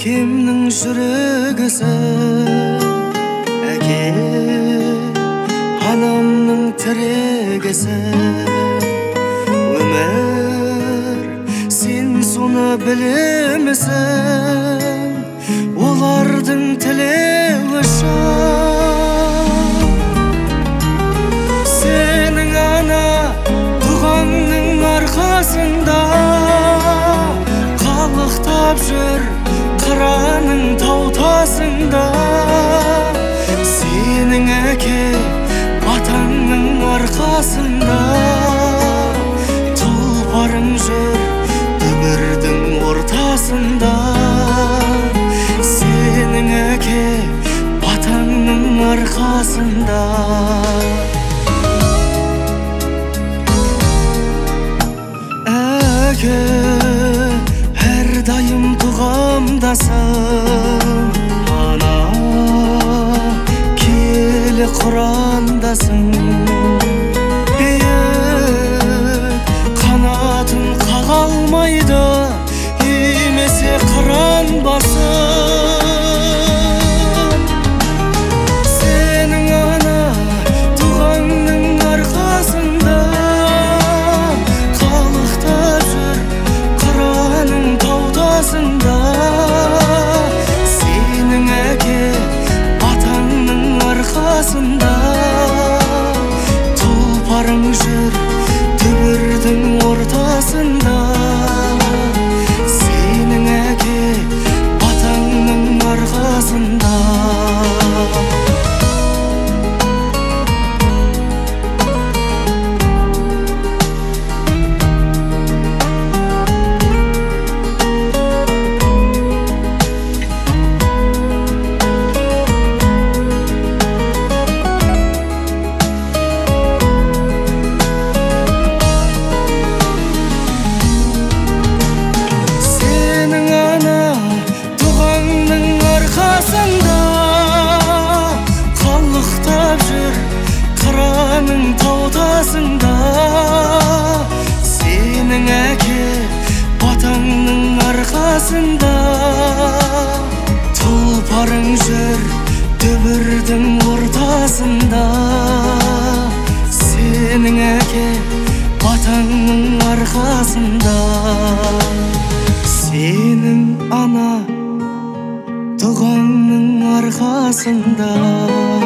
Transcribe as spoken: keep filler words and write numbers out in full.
әкемнің жүрегісің, әке анамның тірегісің. Өмір сен соны білемісің, олардың тілеуі шын. Сенің ана туғанның арқасында қалықтап жүр қыраның таутасында. Сенің әке батаңның арқасында тұлпарың жүр дүбірдің ортасында. Сенің әке батаңның арқасында. Әке әрдайым тұғамдасың, ана киелі құрандасың. Биік қанатын қаға алмайды емесе қыран басым. Сенің ана туғанның арқасында қалықтап жүр қыраның таутасында. Сенің әке батаңның арқасында тұлпарың жүр дүбірдің ортасында. Сенің әке батаңның арқасында. Қалықтап жүр қыраның таутасында. Сенің әке батаңның арқасында тұлпарың жүр дүбірдің ортасында. Сенің әке батаңның арқасында. Сенің ана туғанның арқасында.